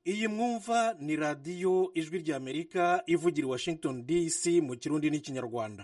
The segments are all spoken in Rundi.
iyi mwumva ni radiyo ijwi ry'Amerika ivugira i Washington DC mu kirundi n'ikinyarwanda.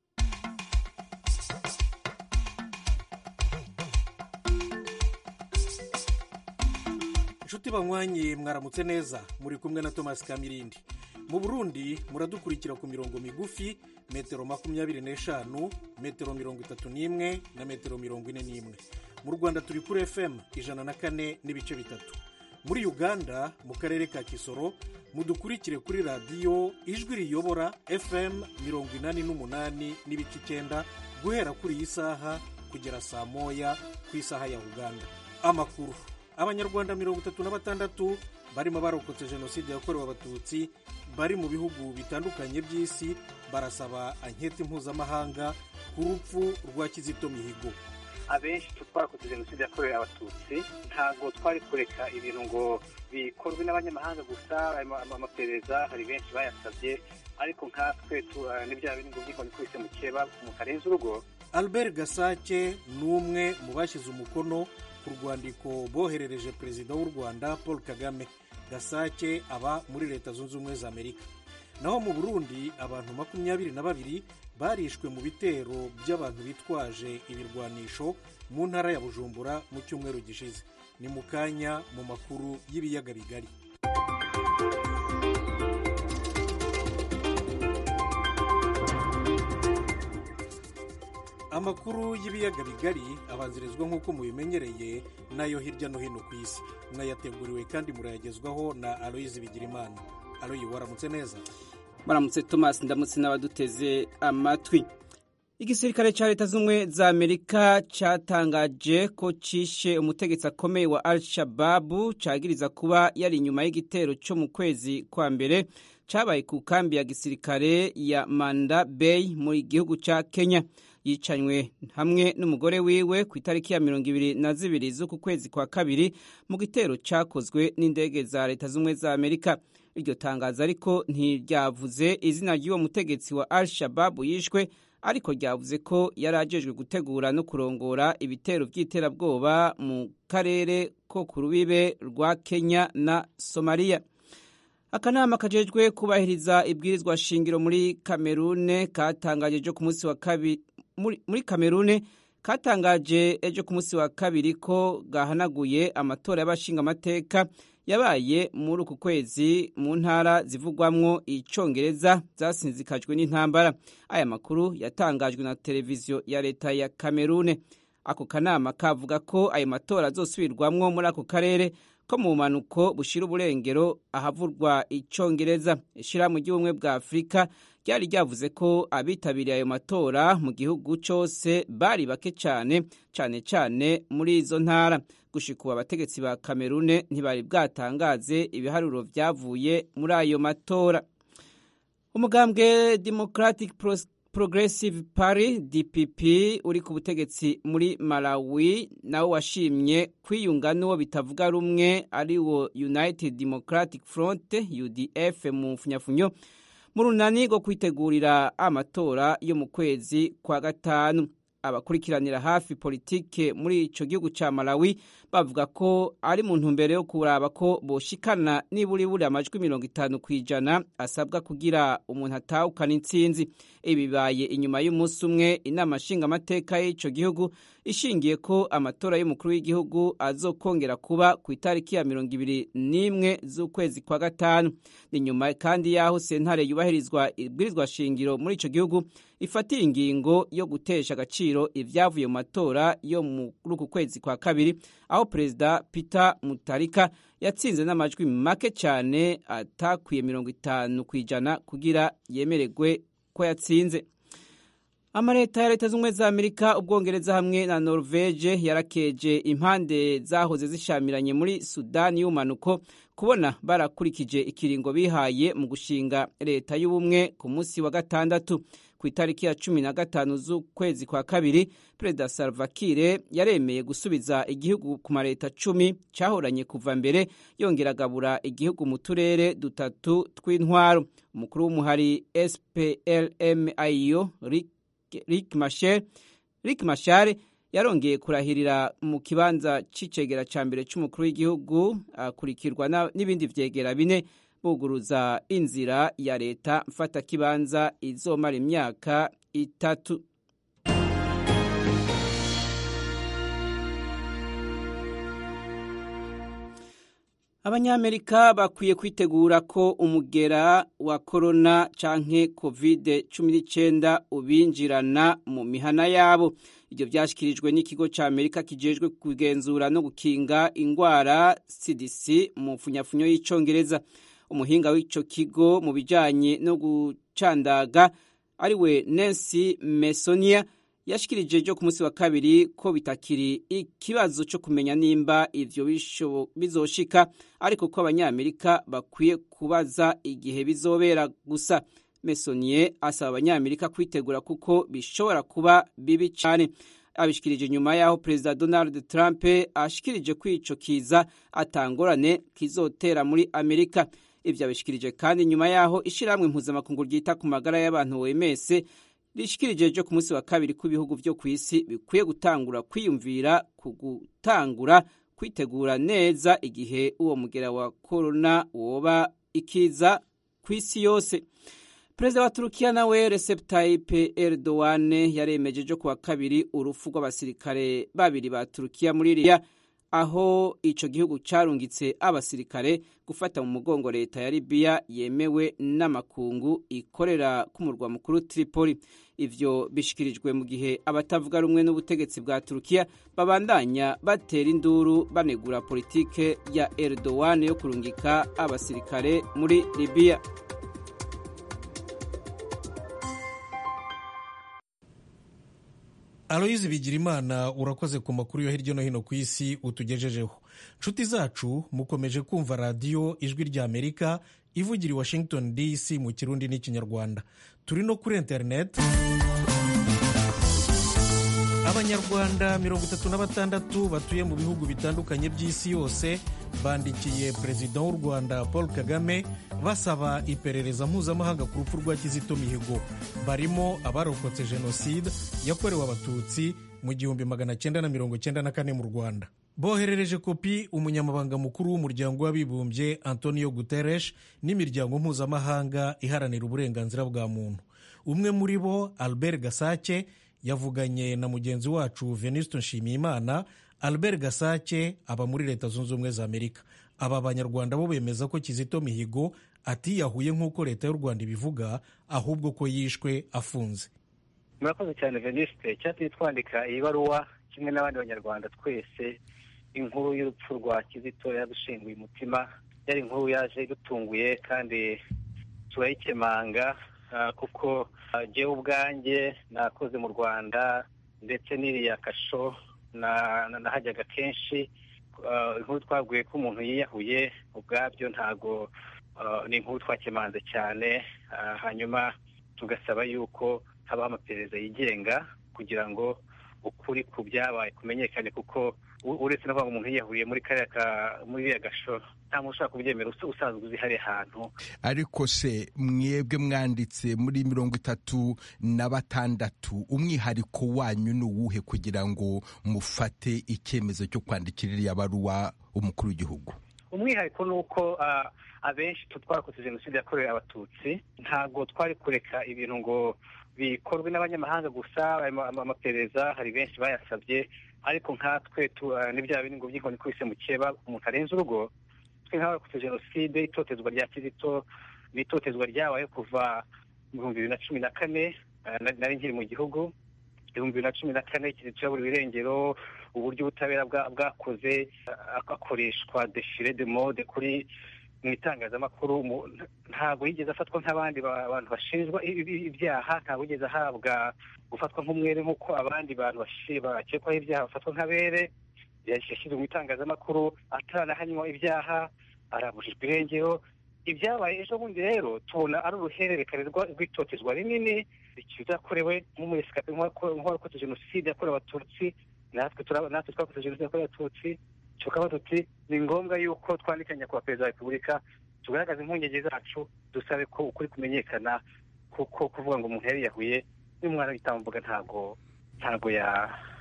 inshuti banywanyi mwaramutse neza, muri kumwe na Thomas Kamirindi. Mu Burundi muradukurikira ku mirongo migufi metero 25, metero 31 na metero 41. Mu Rwanda turi kuri FM 104 n'ibice bitatu. Muri Uganda mu karere ka Kisoro mudukurikire kuri radiyo ijwi riyobora FM 88 n'ibice 9 guhera kuri iyi saha kugera saa moya ku isaha ya Uganda. Amakuru: Abanyarwanda 36 barimo barokotse jenoside yakorewe abatutsi bari mu bihugu bitandukanye by'isi barasaba anketi mpuzamahanga ku rupfu rwa Kizito Mihigo. Abenshi twakoze jenoside yakorewe abatutsi ntabwo twari kureka ibintu ngo bikorwe n'abanyamahanga gusa. Amaperereza hari benshi bayasabye, ariko nkatwe n'ibyaha bindi ngo kwise mu keba mu karenze urugo. Albert Gasake ni umwe mu bashyize umukono ku rwandiko boherereje perezida w'u Rwanda Paul Kagame. Gasake aba muri Leta Zunze Ubumwe za Amerika. Naho mu Burundi abantu 22 barishwe mu bitero by'abantu bitwaje ibirwanisho mu ntara ya Bujumbura mu cyumweru gishize. Ni mu kanya mu makuru y'ibiyaga bigari. Amakuru y'ibiyaga bigari abanzirizwa nk'uko mubimenyereye nayo hirya no hino ku isi. Mwayateguriwe kandi murayagezwaho na Aloyizi Bigirimana. Aloyi, waramutse neza? Baramutse Thomas, ndamutse n'abaduteze amatwi. Igisirikare ca Leta Zunze za Amerika catangaje ko cishe umutegetsi akomeye wa Al-Shabaab cagiriza kuba yari inyuma y'igitero cyo mu kwezi kwa mbere cabaye ku kambi ya gisirikare ya Manda Bay mu gihugu ca Kenya. Yicanywe hamwe n'umugore wiwe ku itariki ya 22 z'uku kwezi kwa kabiri mu gitero cakozwe n'indege za Leta Zunze za Amerika. Iryo tangazo ariko ntiryavuze izina ry'uwo mutegetsi wa Al-Shabaab yishwe, ariko ryavuze ko yarajejwe gutegura no kurongora ibitero by'iterabwoba mu karere ko ku rubibe rwa Kenya na Somalia. Akanama kajejwe kubahiriza ibwirizwa shingiro muri Kamerune katangaje ejo ku munsi wa kabiri muri Kamerune katangaje ejo ku munsi wa kabiri ko gahanaguye amatora y'abashinga amateka yabaye muri uku kwezi mu ntara zivugwamwo icongereza zasinzikajwe n'intambara. Aya makuru yatangajwe na televiziyo ya leta ya Kamerune. Ako kanama kavuga ko ayo matora azosubirwamwo muri ako karere ko mu manuko bushira uburengero ahavurwa icongereza. Ishirahamwe ry'ubumwe bwa Afurika ryari ryavuze ko abitabiriye ayo matora mu gihugu cyose bari bake cyane muri izo ntara. Gushika abategetsi ba Kamerune ntibari bwatangaze ibiharuro vyavuye muri ayo matora. Umugambwe Democratic Progressive Party DPP uri ku butegetsi muri Malawi nawo washimye kwiyunga n'uwo bitavuga rumwe ari wo United Democratic Front UDF mu funyafunyo mu runani rwo kwitegurira amatora yo mu kwezi kwa gatanu. Abakurikiranira hafi politike muri ico gihugu ca Malawi bavuga ko ari mu ntumbero yo kuraba ko boshikana niburi amajwi 50% asabwa kugira umuntu atahukana intsinzi. Ibibaye inyuma y'umunsi umwe inama nshinga amateka y'ico gihugu ishingiye ko amatora y'umukuru w'igihugu azokongera kuba ku itariki ya 21 z'ukwezi kwa gatanu. Ni nyuma kandi yaho sentare yubahirizwa ibwirizwa shingiro muri ico gihugu ifatira ingingo yo gutesha agaciro ivyavuye mu matora yo muri uku kwezi kwa kabiri, aho Perezida Peter Mutharika yatsinze n'amajwi make cyane atakwiye 50% kugira yemererwe ko yatsinze. Amaleta ya Leta Zunze za Amerika, Ubwongereza hamwe na Norvege yarakeje impande zahoze zishamiranye muri Sudani y'umanuko kubona barakurikije ikiringo bihaye mu gushinga leta y'ubumwe ku munsi wa gatandatu. Ku itariki ya 15 z'ukwezi kwa kabiri, Perezida Salva Kiir yaremeye gusubiza igihugu ku maleta 10 cyahoranye kuva mbere, yongera agabura igihugu mu turere dutatu tw'intwaro. Umukuru w'umuhari SPLM-IO Riek Machar yarongeye kurahirira mu kibanza c'icegera ca mbere c'umukuru w'igihugu, akurikirwa n'ibindi vyegera bine buguruza inzira ya leta mfatakibanza izomara imyaka 3. Abanyamerika bakwiye kwitegura ko umugera wa corona canke COVID-19 ubinjirana mu mihana yabo. Ibyo byashyikirijwe n'ikigo cya Amerika kijejwe kugenzura no gukinga ingwara CDC mu funyafunyo y'icongereza. Umuhinga w'ico kigo mu bijanye no gucandaga ariwe Nancy Mesonia yashikirije jo ku munsi wa kabiri ko bitakiri ikibazo cyo kumenya nimba ivyo bizoshika, ariko ko abanyamerika bakwiye kubaza igihe bizobera gusa. Mesonie asaba abanyamerika kwitegura kuko bishobora kuba bibi cyane. Abishikirije nyuma yaho Perezida Donald Trump ashikirije kwico kiza atangorane kizotera muri Amerika. Ivyo abishikirije kandi nyuma yaho ishiramwe mpuzamakungu ryita ku magara y'abantu OMS rishikirije jo ku munsi wa kabiri ku bihugu byo kwisi bikwiye gutangura kwiyumvira kugutangura kwitegura neza igihe uwo mugera wa corona woba ikiza kwisi yose. Perezida wa Turukiya nawe Recep Tayyip Erdogan yaremeje jo kuwa kabiri urufu rw'abasirikare babiri ba Turukiya muri Libya, aho ico gihugu carungitse abasirikare gufata mu mugongo leta ya Libya yemewe n'amakungu ikorera ku murwa mukuru Tripoli. Ivyo bishikirijwe mu gihe abatavuga rumwe n'ubutegetsi bwa Turukiya babandanya batera induru banegura politike ya Erdogan yo kurungika abasirikare muri Libya. Aloyizi Bigirimana, urakoze ku makuru yo hirya no hino ku isi utugejejeho. Nshuti zacu, mukomeje kumva radiyo Ijwi ry'Amerika ivugira i Washington DC mu Kirundi n'Ikinyarwanda. Turi no kuri internet. Abanyarwanda 36 batuye mu bihugu bitandukanye by'isi yose bandikiye Perezida w'u Rwanda Paul Kagame basaba iperereza mpuzamahanga ku rupfu rwa Kizito Mihigo. Barimo abarokotse jenoside yakorewe abatutsi mu 1994 mu Rwanda. Boherereje kopi umunyamabanga mukuru w'umuryango w'abibumbye Antonio Guterres n'imiryango mpuzamahanga iharanira uburenganzira bwa muntu. Umwe muri bo, Albert Gasake, yavuganye na mugenzi wacu Venuste Nshimiyimana. Albert Gasake aba muri Leta Zunze Ubumwe za Amerika. Aba banyarwanda bo bemeza ko Kizito Mihigo atiyahuye nk'uko leta y'u Rwanda ibivuga, ahubwo ko yishwe afunze. Murakoze cyane Venuste. Cyatumye twandika iyi baruwa kimwe n'abandi banyarwanda twese, inkuru y'urupfu rwa Kizito yadushinguye umutima. Yari inkuru yaje idutunguye kandi turayikemanga, kuko jewe ubwanjye nakoze mu Rwanda ndetse n'iriya kasho nahajyaga kenshi. Inkuru twaguye ko umuntu yiyahuye ubwabyo ntago ni inkuru twakemanze cyane. Hanyuma tugasaba yuko haba amaperereza yigenga kugira ngo ukuri ku byabaye kumenyekane, kuko uretse no kuvuga umuntu yiyahuye muri iriya gasho nta muntu ushaka kubyemera usanzwe uzi hari ahantu. Ariko se mwebwe mwanditse muri 36, umwihariko wanyu ni uwuhe kugira ngo mufate icyemezo cyo kwandikira iriya baruwa umukuru w'igihugu? Umwihariko ni uko abenshi twakoze jenoside yakorewe abatutsi, ntabwo twari kureka ibintu ngo bikorwe n'abanyamahanga gusa. Amaperereza hari benshi bayasabye, ariko nkatwe n'ibya bindi ngo by'inkoni kubise mu keba umuntu arenze urugo. Twe nk'abakoze jenoside, itotezwa rya Kizito n'itotezwa ryabaye kuva mu 2014, nari nkiri mu gihugu. 2014 Kizito yaburiwe irengero, uburyo ubutabera bwakoze akoreshwa defile de mode kuri mu itangazamakuru. Ntabwo yigeze afatwa nk'abandi bantu bashinjwa ibyaha, ntabwo yigeze ahabwa gufatwa nk'umwere nk'uko abandi bantu bakekwaho ibyaha bafatwa nk'abere. Yashyizwe mu itangazamakuru ataranahanywa ibyaha, arabujijwe irengero. Ibyabaye ejo bundi rero tubona ari uruhererekane rw'itotezwa rinini ikizakorewe nk'uwakoze jenoside yakorewe abatutsi. natwe twakoze jenoside yakorewe abatutsi. tukaba tuti ni ngombwa yuko twandikanya kwa Perezida wa Repubulika tugaragaza impungenge zacu, dusabe ko ukuri kumenyekana, kuko kuvuga ngo umuntu yari yahuye n'umwana w'itambuga ntago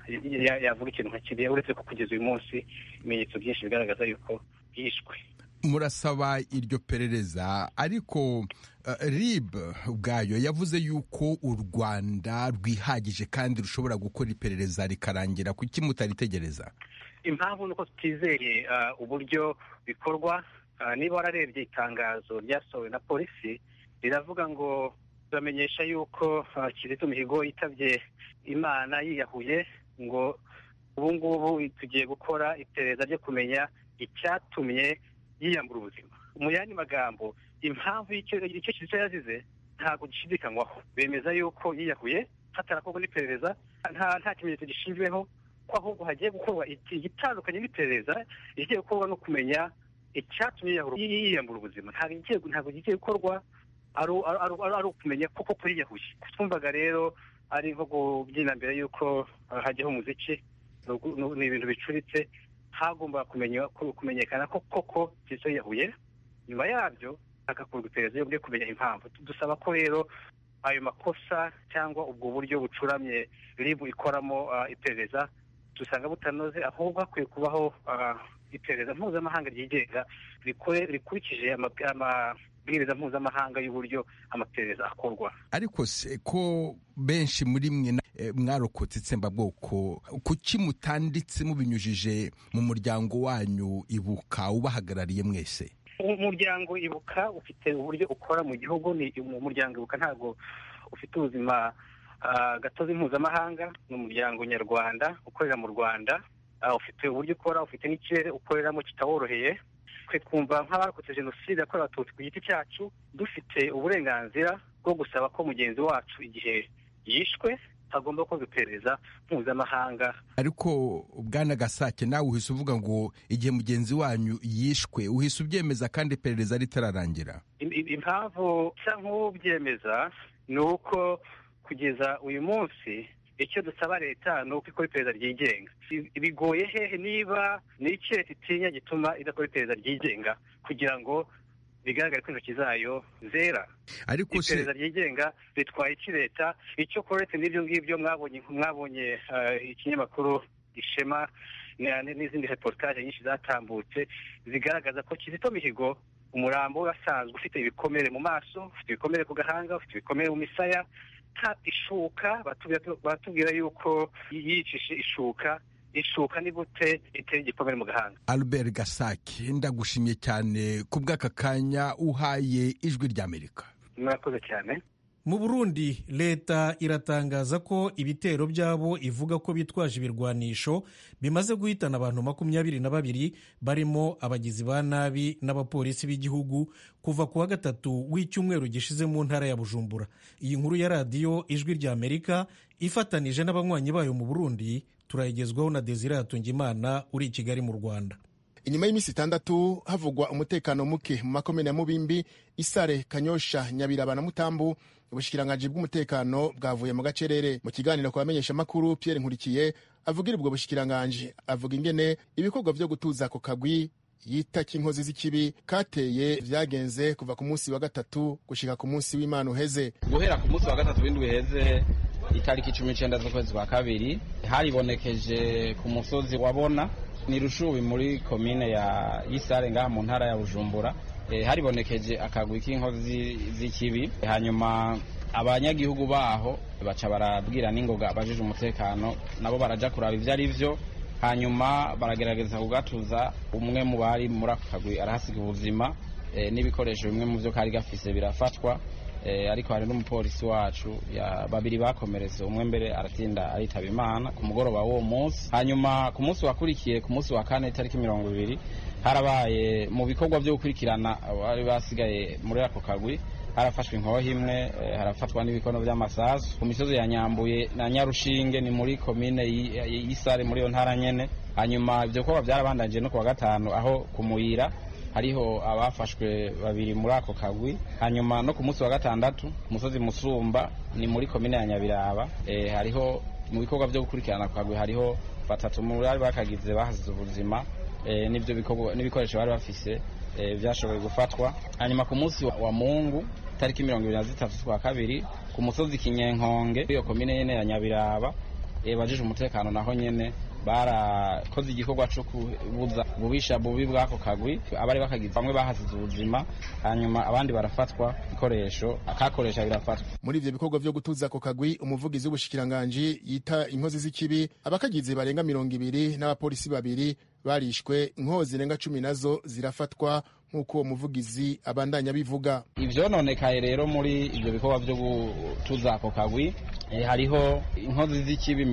yavuga ikintu nka kiriya, uretse ko kugeza uyu munsi ibimenyetso byinshi bigaragaza yuko yishwe. Murasaba iryo perereza, ariko RIB ubwayo yavuze yuko u Rwanda rwihagije kandi rushobora gukora iperereza rikarangira. Kuki mutaritegereza? Impamvu nuko tutizeye uburyo bikorwa. Niba wararebye itangazo ryasohowe na polisi riravuga ngo turamenyesha yuko Kizito Mihigo yitabye Imana yiyahuye, ngo ubu ngubu tugiye gukora iperereza ryo kumenya icyatumye yiyambura ubuzima. Mu yandi magambo, impamvu icyo Kizito yazize ntabwo gishidikanywaho. Bemeza yuko yiyahuye hatarakorwa n'iperereza, nta kimenyetso gishinzweho, ko ahubwo hagiye gukorwa igitandukanye n'iperereza igiye gukorwa no kumenya icyatumye yiyambura ubuzima. Ntabwo gigiye gukorwa ari ukumenya koko ko yiyahuye. Twumvaga rero ari nko kubyina mbere y'uko hajyaho umuziki, ni ibintu bicuritse. Hagomba kumenyekana ko koko Kizito yiyahuye, nyuma yabyo hagakorwa iperereza ryo kumenya impamvu. Dusaba ko rero ayo makosa cyangwa ubwo buryo bucuramye RIB ikoramo iperereza dusanga butanoze, ahubwo hakwiye kubaho iperereza mpuzamahanga ryigenga rikurikije amabwiriza mpuzamahanga y'uburyo amaperereza akorwa. Ariko se ko benshi muri mwe mwarokotse itsembabwoko, kuki mutanditse mubinyujije mu muryango wanyu Ibuka ubahagarariye mwese? Umuryango Ibuka ufite uburyo ukora mu gihugu. Ni umuryango Ibuka ntabwo ufite ubuzima gatozi mpuzamahanga. Ni umuryango nyarwanda ukorera mu Rwanda, ufite uburyo ukora, ufite n'ikirere ukoreramo kitaworoheye. Twe twumva nk'abarokotse jenoside yakorewe Abatutsi ku giti cyacu dufite uburenganzira bwo gusaba ko mugenzi wacu igihe yishwe hagomba gukorwa iperereza mpuzamahanga. Ariko Bwana Gasake, nawe uhise uvuga ngo igihe mugenzi wanyu yishwe, uhise ubyemeza kandi iperereza ritararangira. Impamvu nsa nk'ubyemeza ni uko kugeza uyu munsi icyo dusaba leta ni uko ikora iperereza ryigenga. Bigoye hehe niba n'iki leta itinya gituma idakora iperereza ryigenga kugira ngo bigaragare ko intoki zayo zera. Ariko iperereza ryigenga ritwaye iki leta? Icyo koretse n'ibyo ngibyo mwabonye ikinyamakuru Ishema n'izindi reportage nyinshi zatambutse zigaragaza ko Kizito Mihigo umurambo we asanzwe ufite ibikomere mu maso, ufite ibikomere ku gahanga, ufite ibikomere mu misaya, nta ishuka. Batubwira yuko yicishe ishuka ni gute itera igikomere mu gahanga. Albert Gasake, ndagushimye cyane ku bw'aka kanya uhaye Ijwi ry'Amerika. Murakoze cyane. Mu Burundi leta iratangaza ko ibitero byabo ivuga ko bitwaje ibirwanisho bimaze guhitana abantu 22 barimo abagizi ba nabi n'abapolisi b'igihugu kuva ku wa gatatu w'icyumweru gishize mu ntara ya Bujumbura. Iyi nkuru ya radiyo Ijwi ry'Amerika ifatanije n'abanywanyi bayo mu Burundi turayigezwaho na Desire Hatungimana uri i Kigali mu Rwanda. Inyuma y'imisi 6 havugwa umutekano muke mu makomine ya Mubimbi, Isare, Kanyosha, Nyabiraba na Mutambu, ubushikiranganji bw'umutekano bwavuye mu gacerere. Mu kiganiro kwa bamenyesha makuru, Pierre Nkurikiye avugira ubwo bushikiranganji avuga ingene ibikorwa byo gutuza ako kagwi yita kinkozi z'ikibi kateye vyagenze kuva ku munsi wa gatatu gushika ku munsi w'Imana uheze. Guhera ku munsi wa gatatu w'indwi heze itariki 19 z'ukwezi kwa kabiri haribonekeje ku musozi wabona ni Rushubi muri komine ya Isare ngaha mu ntara ya Bujumbura. Haribonekeje akagwi k'inkozi z'ikibi, hanyuma abanyagihugu baho baca barabwira n'ingoga abajije umutekano nabo baraja kuraba ivyo ari vyo, hanyuma baragerageza kugatuza. Umwe mu bari muri ako kagwi arahasiga ubuzima, n'ibikoresho bimwe mu vyo kari gafise birafatwa, ariko hari n'umupolisi wacu babiri bakomeretse, umwe mbere aratinda aritaba Imana ku mugoroba w'uwo munsi. Hanyuma ku munsi wakurikiye, ku munsi wa kane itariki 20 harabaye mu bikorwa byo gukurikirana bari basigaye muri ako kagwi, harafashwe inkoho imwe, harafatwa n'ibikono by'amasasu ku misozi ya Nyambuye na Nyarushinge, ni muri komine y'Isare muri yo ntara nyene. Hanyuma ibyo bikorwa byarabandanje no ku wa gatanu aho kumuyira hariho abafashwe babiri muri ako kagwi. Hanyuma no ku munsi wa gatandatu ku musozi Musumba ni muri komine ya Nyabiraba, hariho mu bikorwa byo gukurikirana ako kagwi hariho batatu muri bari bakagize bahasize ubuzima, n'ibyo n'ibikoresho bari bafise byashoboye gufatwa. Hanyuma ku munsi wa Mungu tariki 23 z'ukwa kabiri ku musozi Kinyenkonge iyo komine nyene ya Nyabiraba bajije umutekano naho nyene barakoze igikorwa cyo kubuza ububisha bubi bw'ako kagwi, abari bakagize bamwe bahasize ubuzima, hanyuma abandi barafatwa, ikoresho akakoresha birafatwa. Muri ivyo bikorwa vyo gutuza ako kagwi, umuvugizi w'ubushikiranganji yita inkozi z'ikibi, abakagize barenga 200 n'abapolisi 2 barishwe, inkozi zirenga 10 nazo zirafatwa nk'uko uwo muvugizi abandanya bivuga. Ivyononekaye rero muri ivyo bikorwa vyo gutuza ako kagwi, hariho inkozi z'ikibi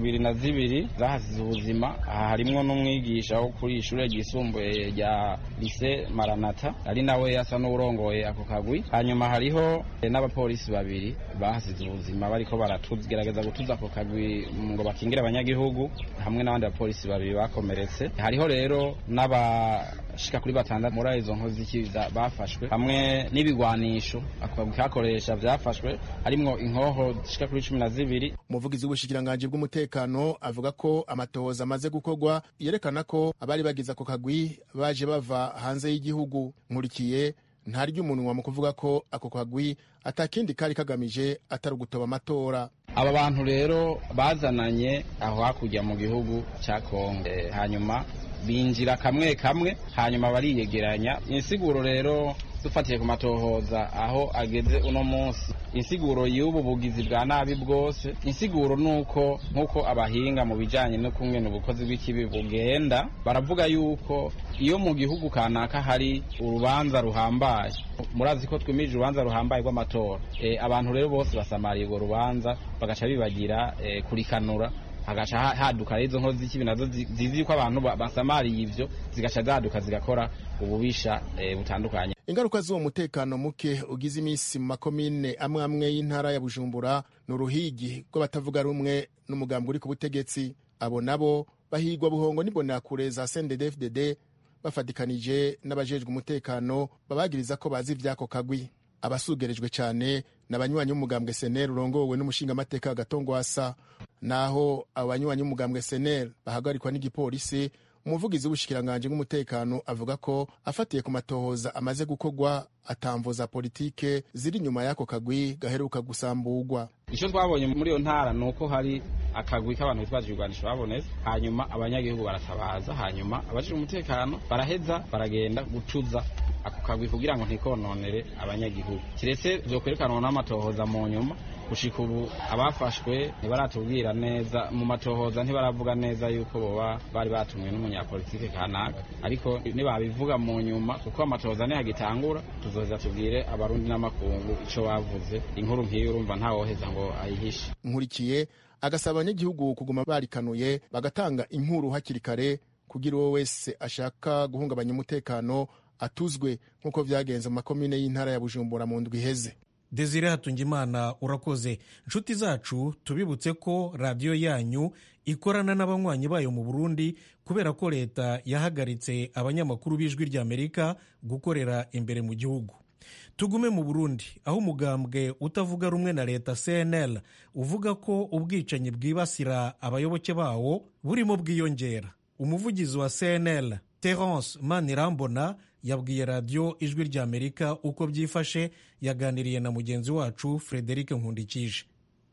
22 zahasize ubuzima. Aha harimwo n'umwigisha wo kuri ishure ryisumbuye rya Lycée Maranatha, ari nawe yasa n'urongoye ako kagwi. Hanyuma hariho n'abapolisi 2 bahasize ubuzima bariko baratugerageza gutuza ako kagwi ngo bakingire abanyagihugu, hamwe n'abandi bapolisi 2 bakomeretse. Hariho rero n'abashika kuri 6 muri izo nkozi z'ikibi bafashwe, hamwe n'ibigwanisho ako kagwi kakoresha vyafashwe, harimwo inkoho zishika kuri 12. Umuvugizi w'ubushikiranganji bw'umutekano avuga ko amatohoza amaze gukorwa yerekana ko abari bagize ako kagwi baje bava hanze y'igihugu. Nkurikiye ntarya umunwa mu kuvuga ko ako kagwi atakindi kari kagamije atari ugutoba amatora. Aba bantu rero bazananye aho hakurya mu gihugu ca Kongo, hanyuma binjira kamwe kamwe, hanyuma bariyegeranya. Insiguro rero dufatiye ku matohoza aho ageze uno munsi, insiguro y'ubu bugizi bwa nabi bwose, insiguro nuko nkuko abahinga mu bijanye no kumwe n'ubukozi bw'ikibi bugenda baravuga yuko iyo mu gihugu kanaka hari urubanza ruhambaye, murazi ko twimije urubanza ruhambaye rw'amatora, abantu rero bose basamariye urwo rubanza bagaca bibagira kurikanura, hagaca haduka izo nkozi z'ikibi nazo zizi ko abantu basamariye ivyo, zigaca zaduka zigakora ububisha butandukanye. Ingaruka z'uwo mutekano muke ugize imisi mu makomine amwe y'intara ya Bujumbura n'uruhigi rw'abatavuga rumwe n'umugambi uri ku butegetsi. Abo nabo bahigwa buhongo n'imbonerakure za CNDD-FDD bafatikanije n'abajejwe umutekano babagiriza ko bazi ivy'ako kagwi. Abasugerejwe cyane n'abanywanyi b'umugambwe SNL urongowe n'umushingamateka Agatongwasa. Naho abanywanyi b'umugambwe SNL bahagarikwa n'igipolisi, umuvugizi w'ubushikiranganji bw'umutekano avuga ko afatiye ku matohoza amaze gukorwa atamvuza politike ziri nyuma y'ako kagwi gaheruka gusamburwa. Ico twabonye muri iyo ntara nuko hari akagwi k'abantu bitwaje ibigwanisho babonetse, hanyuma abanyagihugu baratabaza, hanyuma abajije umutekano baraheza baragenda gutuza ako kagwi kugira ngo ntikononere abanyagihugu. Kiretse vyo kwerekanwa n'amatohoza mu nyuma, gushika ubu abafashwe ntibaratubwira neza, mu matohoza ntibaravuga neza yuko boba bari batumwe n'umunyapolitike kanaka, ariko nibabivuga mu nyuma kuko amatohoza ntihagitangura, tuzoza tubwire abarundi n'amakungu ico bavuze. Inkuru nk'iyo urumva ntawoheza ngo ayihishe. Nkurikiye agasaba abanyagihugu kuguma barikanuye bagatanga inkuru hakiri kare kugira uwo wese ashaka guhungabanya umutekano atuzwe nk'uko vyagenze mu makomine y'intara ya Bujumbura mu ndwi iheze. Desire Hatungimana, urakoze. Nshuti zacu, tubibutse ko radiyo yanyu ikorana n'abanywanyi bayo mu Burundi kubera ko leta yahagaritse abanyamakuru b'Ijwi ry'Amerika gukorera imbere mu gihugu. Tugume mu Burundi aho umugambwe utavuga rumwe na leta CNL uvuga ko ubwicanyi bwibasira abayoboke bawo burimo bwiyongera. Umuvugizi wa CNL Terence Manirambona yabwiye radiyo Ijwi ry'Amerika uko byifashe, yaganiriye na mugenzi wacu Frederic Nkundikije.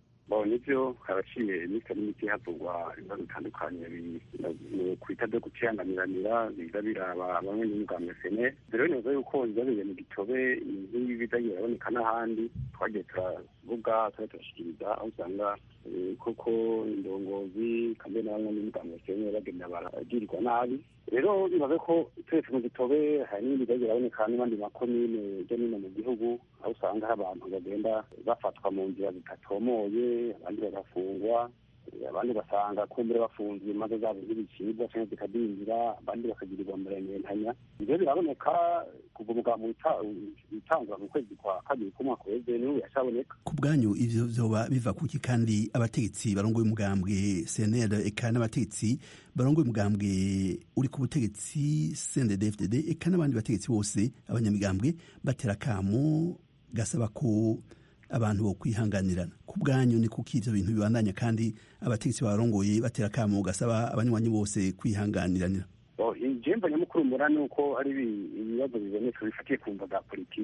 Nivyo haraciye imisi n'imiti havugwa ibibazo bitandukanye kwita byo guciranganiranira biza biraba bamwe n'umugambi SNL. Rero neza yuko bizabereye mu Gitobe, ibi bizagiye biraboneka n'ahandi twagiye turavuga turashikiriza, aho usanga koko indongozi kandi n'abamwe n'umugambi SNL bagenda baragirirwa nabi. Rero bibaze ko twese mu Gitobe hari n'ibindi bizagiye biraboneka n'abandi makomine hirya no hino mu gihugu, aho usanga hari abantu bagenda bafatwa mu nzira zitatomoye, abandi bagafungwa, abandi basanga kumbure bafunzwe imanza zabo z'ibicibwa cyangwa zikadinjira, abandi bakagirirwa murentanya. Ibyo biraboneka kuva umugambi utangwa mu kwezi kwa kabiri k'umwaka uheze niho yashaboneka. Ku bwanyu ivyo vyoba biva kuki? Kandi abategetsi barongoye umugambwe CNL eka n'abategetsi barongoye umugambwe uri ku butegetsi CNDD-FDD eka n'abandi bategetsi bose abanyamigambwe batera kamo gasaba ko abantu bo kwihanganirana. Ku bwanyu ni kuki ivyo bintu bibandanya kandi abategetsi barongoye batera kamo gasaba abanywanyi bose kwihanganiranira? Ijembo nyamukuru mbona nuko ari ibibazo biboneka bifatiye ku mvo za politiki.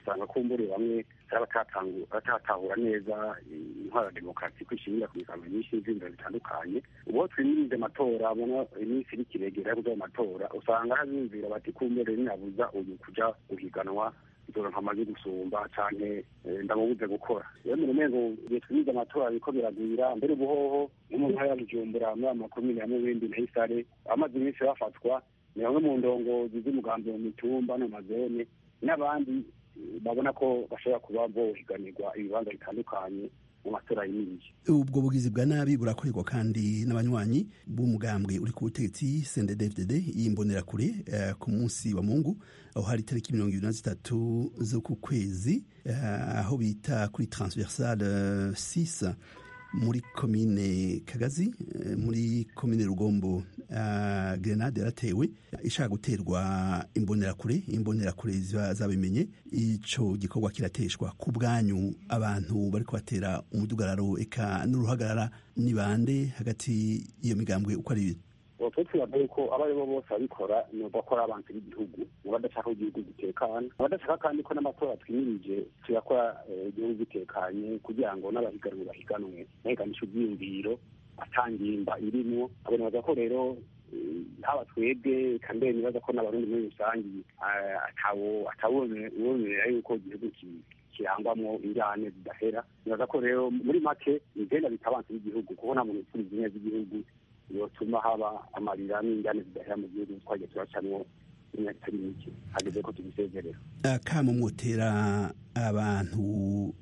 usanga kumbure bamwe batatahura neza intwaro ya demokarasi kwishingira ku migambi myinshi y'izindi bitandukanye. Ubwo twimirize amatora abona iminsi iri kiregera kuja mu matora, usanga habiyumvira bati kumbure ninabuza uyu kuja guhiganwa izoronka amajwi gusumba canke ndamubuze gukora. Rero mu rumengo igihe twimirize amatora biriko biragwira, mbere ubuhoho no mu ntara ya Bujumbura muri amakomine ya Mubimbi na Isare amaze iminsi bafatwa ni bamwe mu ndongozi z'umugambi mu mitumba no mazone n'abandi babona ko bashobora kuba bohiganirwa ibibanza bitandukanye mu matora y'imirije. Ubwo bugizi bwa nabi burakorerwa kandi n'abanywanyi b'umugambwe uri ku butegetsi CNDD-FDD y'imbonerakure ku munsi wa Mungu, aho hari tariki 23 z'uku kwezi, aho bita kuri transversale 6 muri komine Kagazi, muri komine Rugombo. Grenade yaratewe ishaka guterwa imbonerakure ziba zabimenye, ico gikorwa kirateshwa. Ku bwanyu abantu bariko batera umudugararo eka n'uruhagarara ni bande hagati iyo migambwe uko ari ibiri? Twibaza yuko abaribo bose babikora ni bakora abantu b'igihugu, badashaka igihugu gitekana, badashaka kandi ko n'amatora twimirije tuyakora igihugu gitekanye kugira ngo n'abahiganwe bahiganwe bahiganisha ibyiyumviro atangimba irimwo. Abona baza ko rero haba twebwe kandi nibaza ko n'abarundi muri rusangi atawumerera yuko igihugu kirangwamwo injyane zidahera. Nibaza ko rero muri make igenda bitabanza b'igihugu, kuko nta muntu ukuriza ineza z'igihugu yotuma haba amarira n'injyane zidahera mu gihugu twagiye turacamwo imyaka itari mike. Hageze ko tubisezerera. Kamo mwotera abantu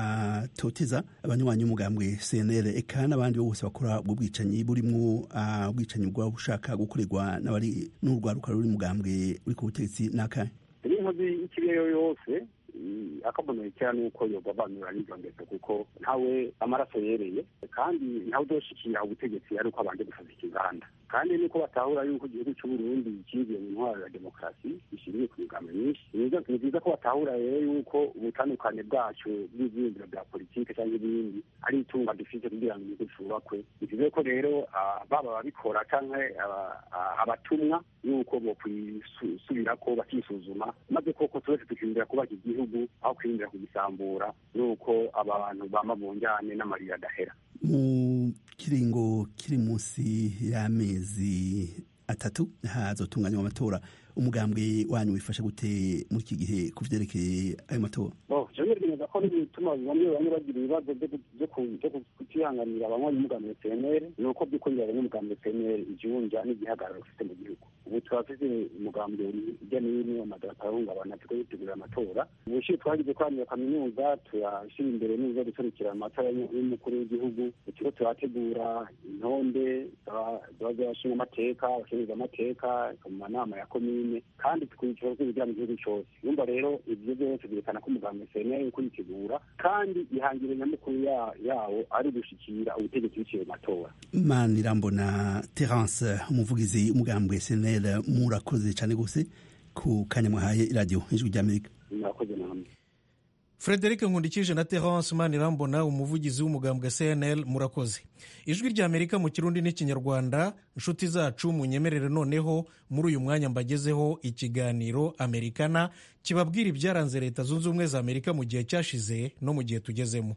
batoteza abanywanyi umugambwe CNL eka n'abandi bose bakora ubwo bwicanyi burimwo ubwicanyi bwa bushaka gukorerwa n'abari n'urwaruka ruri mugambwe uri ku butegetsi n'akahe? Inkozi ikibeyo yose akabonera cyane uko yogabanura n'ibyo, kuko ntawe amaraso yereye kandi ntawe udoshikira ubutegetsi ari uko abanje gusaza ikiganda. Kandi niko batahura yuko igihugu cy'u Burundi kigiye mu ntwaro ya demokarasi ishingiye ku migambi myinshi. Ni byiza ko batahura rero yuko ubutandukane bwacu bw'ivyiyumviro bya politike cyangwa ibindi ari itunga dufite kugira ngo igihugu cyubakwe. Ni byiza ko rero baba babikora cyangwa abatumwa yuko bo kwisubirako bakisuzuma, maze koko twese tukiyumvira kubaka igihugu aho kwiyumvira kugisambura, nuko abantu bama bunjane n'amarira adahera. Mu kiringo kiri munsi y'amezi 3 hazotunganywa amatora, umugambwe wanyu wifasha gute muri iki gihe kuvyerekeye ayo matora? Neza ko n'ibituma bamwe bagira ibibazo byo kutihanganira abanywanyi b'umugambwe CNL, nuko by'ukongera n'umugambwe CNL ijunja n'igihagararo ufite mu gihugu. Ubu turafise umugambwe ujya n'ibintu amadarapo ahungabana, twitegurira amatora. Ubushiye twagize kwanira kaminuza turashira imbere neza guserukira amatora y'umukuru w'igihugu, turiko turategura intonde z'abashinga amateka, abashinga amateka mu manama ya komine, kandi tukurikira kugira mu gihugu cyose. Yumva rero ivyo byose byerekana ko umugambwe CNL kuritegura kandi ihangire nyamukuru yawo ari gushikira ubutegetsi biciye mu matora. Manirambona Terence, umuvugizi umugambwe CNL, murakoze cyane gose ku kanya mwahaye radio Ijwi ry'Amerika. Murakoze namwe. Frederic Nkundikije na Terence Manirambona, umuvugizi w'umugambwe CNL, murakoze. Ijwi ry'Amerika mu Kirundi n'Ikinyarwanda. Inshuti zacu munyemerere noneho muri uyu mwanya mbagezeho ikiganiro Amerikana kibabwira ibyaranze Leta Zunze Ubumwe za Amerika mu gihe cyashize no mu gihe tugezemo.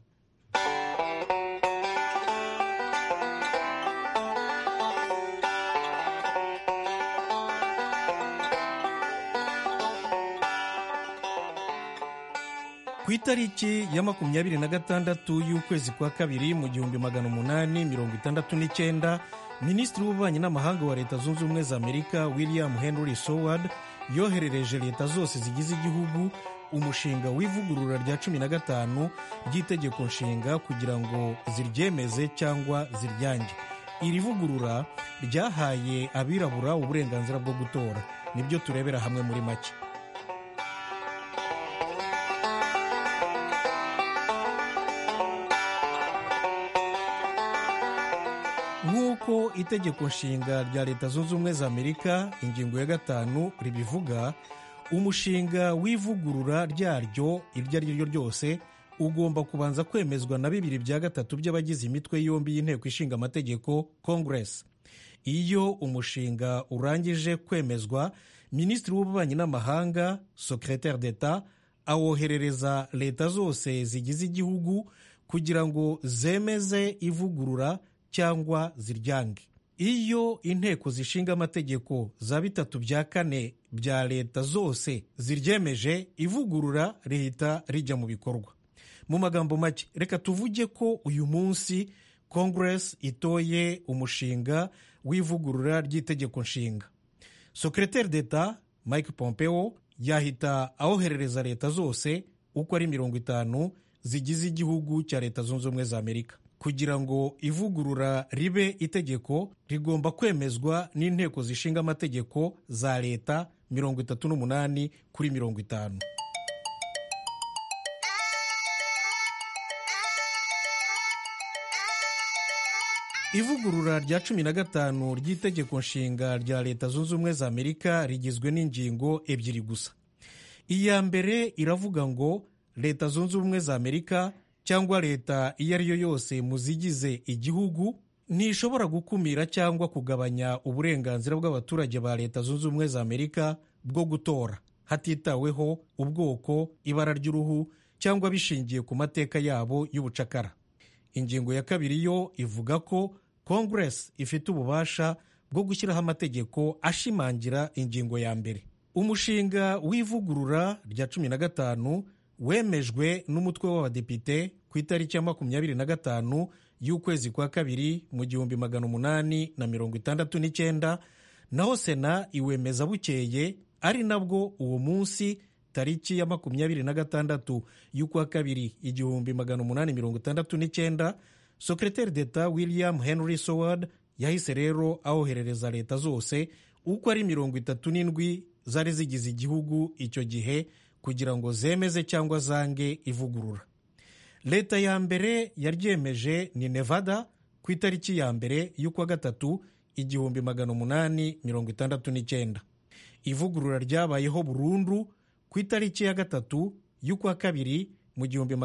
Ku itariki ya 26 y'ukwezi kwa kabiri mu 1869, Minisitiri w'Ububanyi n'Amahanga wa Leta Zunze Ubumwe za Amerika William Henry Seward yoherereje leta zose zigize igihugu umushinga w'ivugurura rya 15 ry'itegeko nshinga kugira ngo ziryemeze cyangwa ziryange. Iri vugurura ryahaye abirabura uburenganzira bwo gutora. Nibyo turebera hamwe muri make. Nk'uko itegeko nshinga rya Leta Zunze Ubumwe za Amerika ingingo ya 5 ribivuga, umushinga w'ivugurura ryaryo iryo ari ryo ryose ugomba kubanza kwemezwa na 2/3 by'abagize imitwe yombi y'inteko ishinga amategeko Congress. Iyo umushinga urangije kwemezwa, Minisitiri w'Ububanyi n'Amahanga, Secrétaire d'État, awoherereza leta zose zigize igihugu kugira ngo zemeze ivugurura cyangwa ziryange. Iyo inteko zishinga amategeko za 3/4 bya leta zose ziryemeje, ivugurura rihita rijya mu bikorwa. Mu magambo make, reka tuvuge ko uyu munsi Congress itoye umushinga w'ivugurura ry'itegeko nshinga. Secrétaire d'Etat Mike Pompeo yahita awoherereza leta zose uko ari 50 zigize igihugu cya Leta Zunze Ubumwe za Amerika. Kugira ngo ivugurura ribe itegeko, rigomba kwemezwa n'inteko zishinga amategeko za leta 38 kuri 50. Ivugurura rya 15 ry'itegeko nshinga rya Leta Zunze Ubumwe za Amerika rigizwe n'ingingo ebyiri gusa. Iya mbere iravuga ngo Leta Zunze Ubumwe za Amerika cyangwa leta iyo ari yo yose mu zigize igihugu ntishobora gukumira cyangwa kugabanya uburenganzira bw'abaturage ba Leta Zunze Ubumwe za Amerika bwo gutora, hatitaweho ubwoko, ibara ry'uruhu cyangwa bishingiye ku mateka yabo y'ubucakara. Ingingo ya kabiri yo ivuga ko Congress ifite ububasha bwo gushyiraho amategeko ashimangira ingingo ya mbere. Umushinga w'ivugurura rya 15 wemejwe n'umutwe w'abadepite ku itariki ya 25 y'ukwezi kwa kabiri mu 1869, naho Sena iwemeza bukeye, ari nabwo uwo munsi tariki ya 26 y'ukwa kabiri 1869, Secrétaire d'Etat William Henry Seward yahise rero awoherereza leta zose uko ari 37 zari zigize igihugu icyo gihe kugira ngo zemeze cyangwa zange ivugurura. Leta ya mbere yaryemeje ni Nevada ku itariki ya mbere y'ukwa gatatu 1869. Ivugurura ryabayeho burundu ku itariki ya gatatu y'ukwa kabiri mu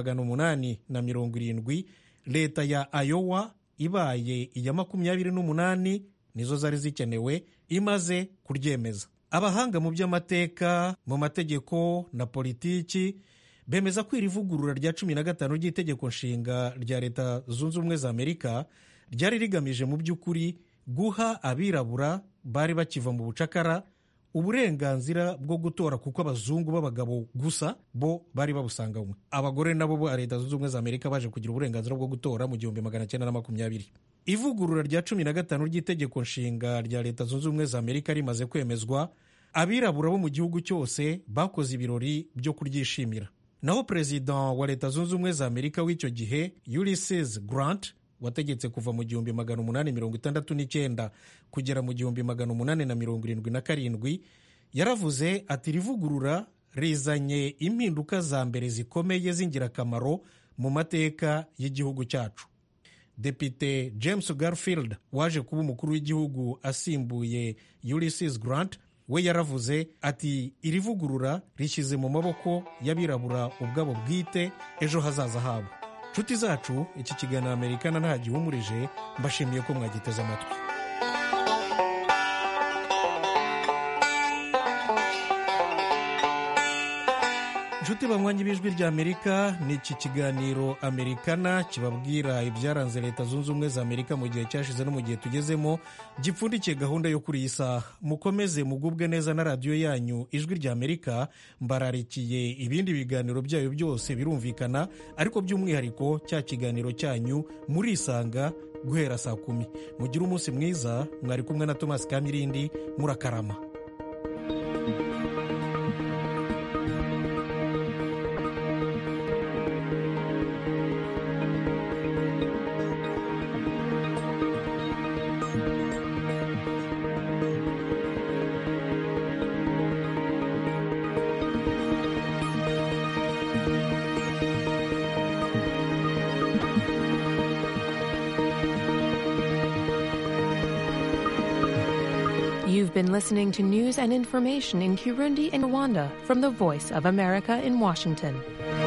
1870. Leta ya Iowa ibaye iya 28 nizo zari zikenewe imaze kuryemeza. Abahanga mu by'amateka, mu mategeko na politiki bemeza ko iri vugurura rya 15 ry'itegeko nshinga rya Leta Zunze Ubumwe za Amerika ryari rigamije mu by'ukuri guha abirabura bari bakiva mu bucakara uburenganzira bwo gutora, kuko abazungu b'abagabo gusa bo bari babusanganywe. Abagore nabo bo Leta Zunze Ubumwe za Amerika baje kugira uburenganzira bwo gutora mu 1920. Ivugurura rya 15 ry'itegeko nshinga rya Leta Zunze Ubumwe za Amerika rimaze kwemezwa, abirabura bo mu gihugu cyose bakoze ibirori byo kuryishimira. Naho Perezida wa Leta Zunze Ubumwe za Amerika w'icyo gihe Ulysses Grant wategetse kuva mu 1869 kugera mu 1877, yaravuze ati rivugurura rizanye impinduka za mbere zikomeye z'ingirakamaro mu mateka y'igihugu cyacu. Depite James Garfield waje kuba umukuru w'igihugu asimbuye Ulysses Grant, we yaravuze ati iri vugurura rishyize mu maboko y'abirabura ubwabo bwite ejo hazaza habo. Nshuti zacu, iki kiganiro Amerikana nta gihumurije, mbashimiye ko mwagiteze amatwi. Nshuti banywanyi b'ijwi rya Amerika, ni iki kiganiro Amerikana kibabwira ibyaranze Leta Zunze Ubumwe za Amerika mu gihe cyashize no mu gihe tugezemo, gipfundikiye gahunda yo kuri iyi saha. Mukomeze mugubwe neza na radiyo yanyu Ijwi rya Amerika. Mbararikiye ibindi biganiro byayo byose birumvikana, ariko by'umwihariko cya kiganiro cyanyu murisanga guhera saa 10. Mugire umunsi mwiza. Mwari kumwe na Thomas Kamirindi. Murakarama. You've been listening to news and information in Kirundi and Rwanda from the Voice of America in Washington.